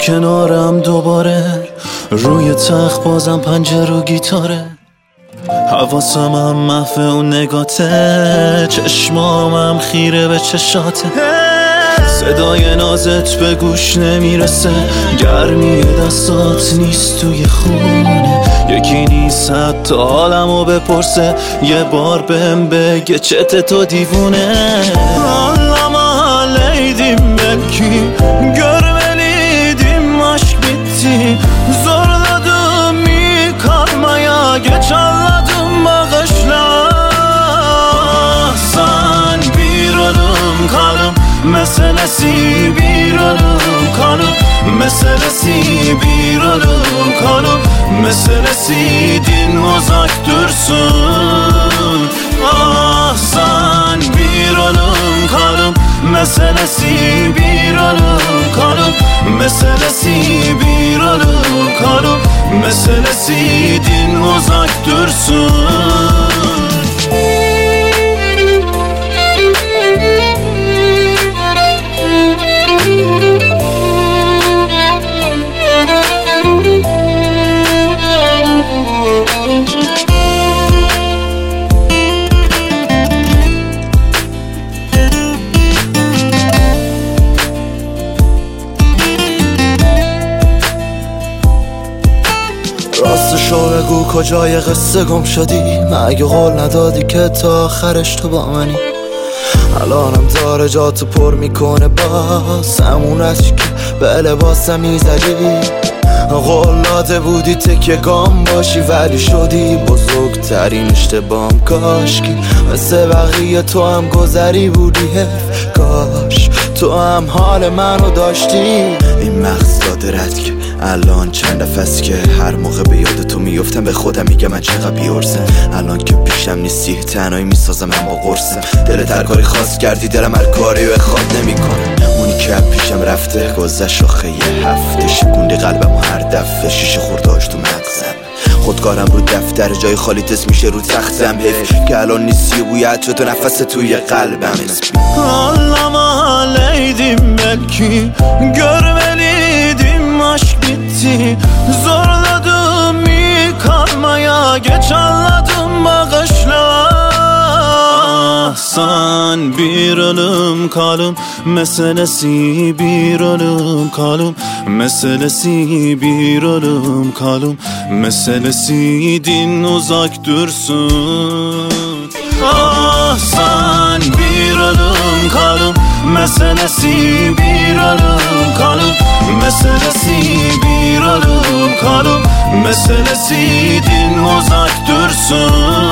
کنارم دوباره، روی تخت بازم پنجره و گیتاره. حواسم هم محو اون نگاته، چشمامم خیره به چشاته. صدای نازت به گوش نمیرسه، گرمی دستات نیست توی خونه. یکی نیست حتی حالمو بپرسه، یه بار بهم بگه چته تو دیوونه. Ağlama leydim belki, görmeliydim aşk bitti. Zorladım yıkanmaya, geç anladım bağışla. Sen bir ölüm kanım meselesi, bir ölüm kanım meselesi, bir ölüm kanım meselesi. Din uzak dursun. Ah sen bir ölüm kanım meselesi, bir ölüm kanım meselesi, bir ölüm kanım meselesi. Din uzak dursun. راستشو بگو کجای قصه گم شدی؟ مگه قول ندادی که تا آخرش تو با منی؟ الانم داره جاتو پر میکنه باز، همون اشکی که به لباسم میزدی. قول داده بودی تکیه گام باشی، ولی شدی بزرگترین اشتباهم. کاشکی مثل بقیه تو هم گذری بودی، کاش تو هم حال منو داشتی. این مغز داده رد که الان چند نفس که هر موقع به یاد تو میفتم به خودم میگم من چقدر بیارزم. الان که پیشم نیستی تنهایی میسازم اما قرصم. دلت هر کاری خواست کردی، دلم هر کاری و خواد نمیکنه. اونی که پیشم رفته گذشت آخه یه هفته، شکوندی قلبم و هر دفعه شیشه خورداش تو مغزم. خودکارم رو دفتر جای خالی تست میشه رو تختم. حیف که الان نیستی و بوی عطر تو نفس توی قلبم. Ağlama leydim belki, görmeliydim aşk bitti. Zorladım yıkanmaya, geç anladım bağışla. Sen bir ölüm kalım meselesi, bir ölüm kalım meselesi, bir ölüm kalım meselesi. Din uzak dursun. Ah sen bir ölüm kalım meselesi, bir ölüm kalım meselesi, bir ölüm kalım meselesi. Din uzak dursun.